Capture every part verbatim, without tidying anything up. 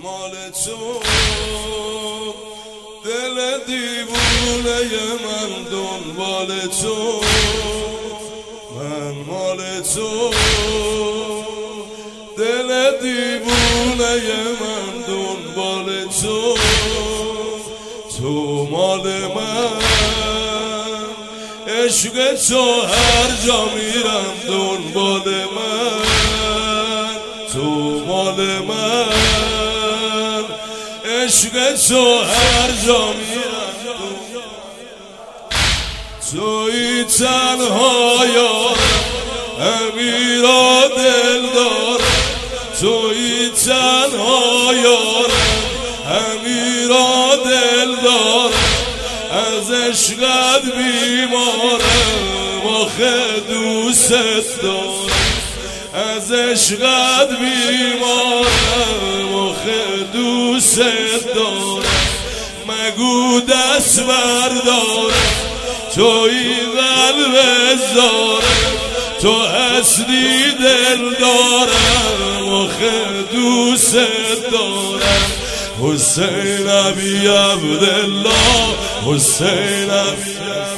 مال تو دل دیوونه من دنبال تو من مال تو دل دیوونه من دنبال تو تو مال من عشق تو هر جا میرم دنبال من تو مال من عشق تو هر جا میرم توی تنها یارم امیرا دل دارم توی تنها یارم امیرا دل دارم از عشقت بیمارم آخه دوست دارم از عشقت بیمارم آخه دوست دارم مگو دست بردارم توی قلب زارم تو هستی دل دارم آخه دوست دارم حسین ابی عبدالله حسین ابی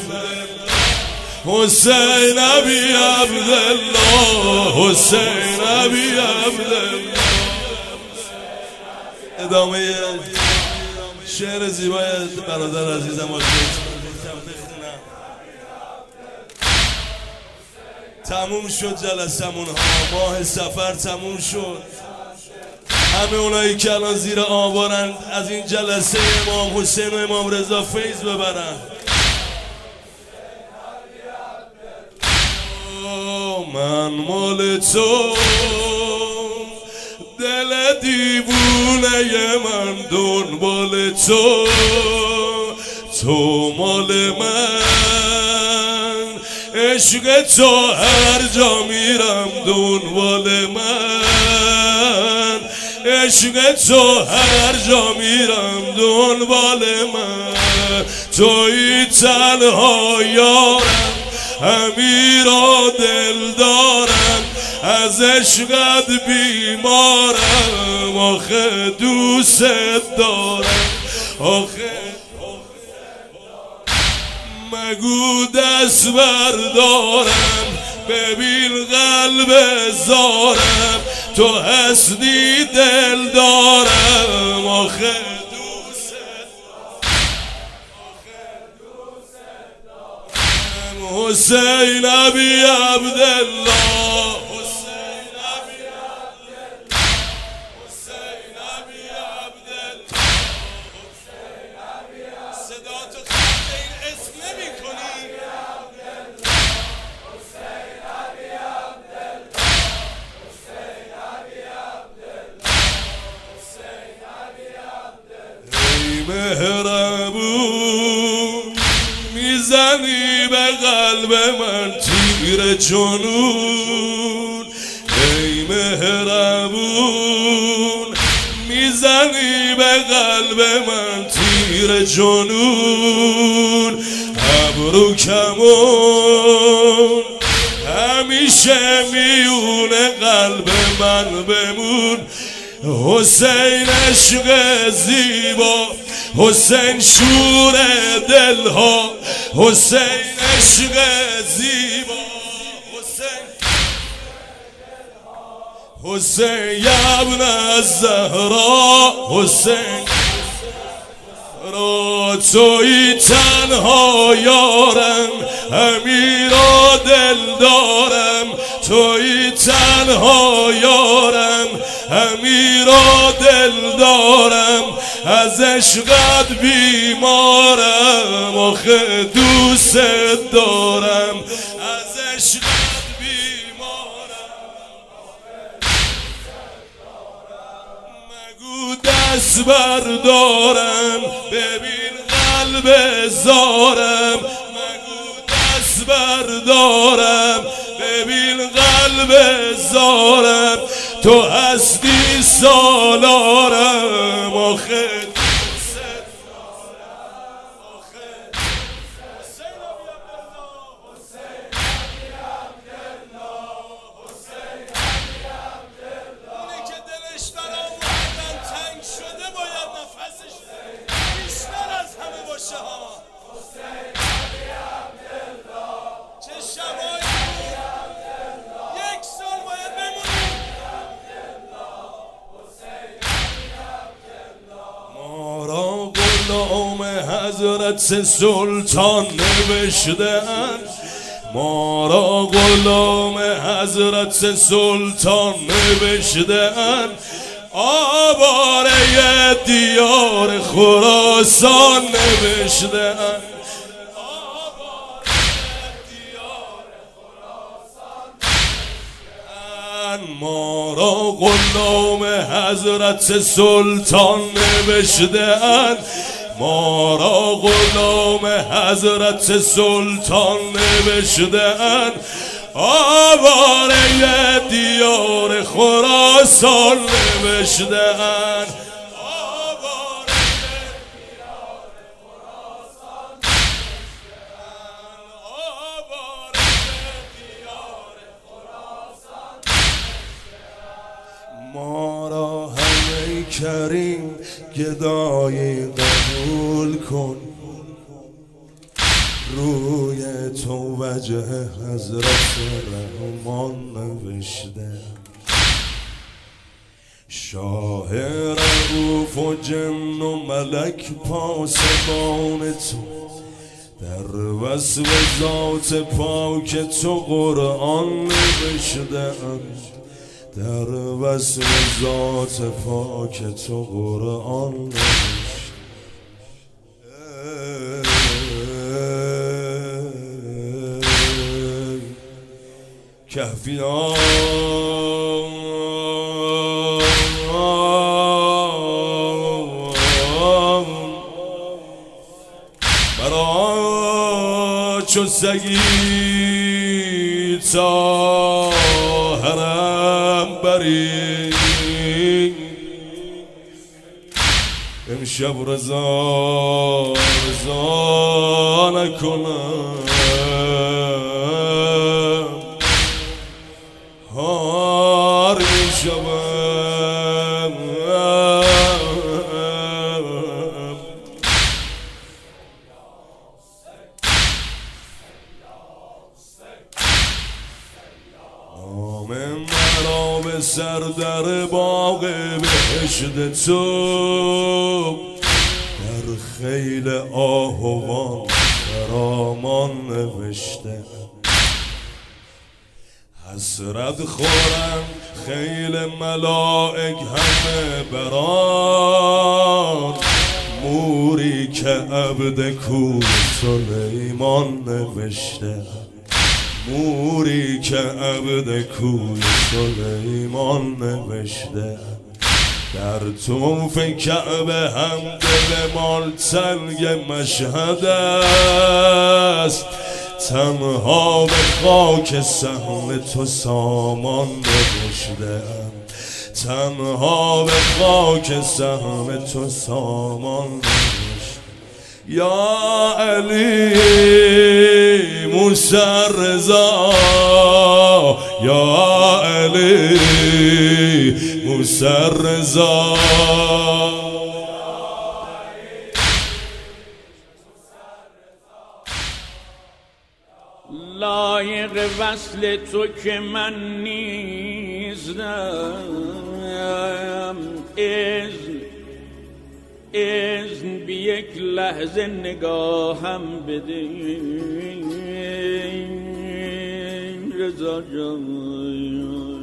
حسین ابی عبدالله حسین ابی عبدالله. ادامه شعر زیبای برادر عزیزم تموم شد جلسمون ها ماه سفر تموم شد همه اونایی که الان زیر آوارن از این جلسه امام حسین و امام رضا فیض ببرن من مال تو دل دیوونه من دنبال تو تو مال من عشق تو هر جا میرم دنبال من عشق تو هر جا میرم دنبال من توی تنها یارم امیرا دل دارم از عشقت بیمارم آخه دوست دارم آخه مگو دست بردارم ببین قلب زارم تو هستی دل دارم آخه دوست دارم حسین ابی عبدالله حسین ابی عبدالله حسین ابی عبدالله حسین ابی عبدالله صدا تو خط این اسم نمی کنی حسین ابی عبدالله حسین ابی عبدالله حسین ابی عبدالله ای مهربون میزنی به قلب من تیر جنون ای مهربون میزنی به قلب من تیر جنون ابرو کمون همیشه میونه قلب من بمون حسین عشق زیبا حسین شور دلها حسین عشق زیبا حسین حسین ابن الزهرا حسین را توی تنها یارم امیرا دل دارم توی تنها یارم امیرا دل دارم از عشقت بیمارم آخه دوست دارم از عشقت بیمارم مگو دست بردارم ببین قلب زارم مگو دست بردارم ببین قلب زارم تو هستی سالارم آخه اونی که دلش برام تنگ شد غلام حضرت سلطان نوشتن ما را غلام حضرت سلطان نوشتن آواره دیار خراسان نوشتن ما را غلام حضرت سلطان نوشتن ما را غلام حضرت سلطان نوشتن آواره دیار خراسان نوشتن ما را همه کریم گدایی قبول کن روی تو وجه حضرت رحمان نوشته شاه رؤوف و جن و ملک پاسبان تو در وصف ذات پاک تو قرآن نوشته در وصف ذات پاک تو قرآن نوشته کهفیان برا چو سگی تا حرم بری امشب رضا رضا نکنم هار میشوم نام مرا به سر در باغ بهشت تو در خیل آهوان خرامان نوشته حسرت خورم خیل ملائک همه بران موری که عبد کوی سلیمان نوشته موری که عبد کوی سلیمان نوشته در طوف کعبه هم دل مال تنگ مشهد است تنها به خاک سهم تو سامان نوشتم تنها به خاک سهم تو سامان نوشتم یا علی موسی رضا یا علی موسی رضا لایق وصل تو که من نیستم اذن اذن بی یک لحظه نگاهم بده رضا جان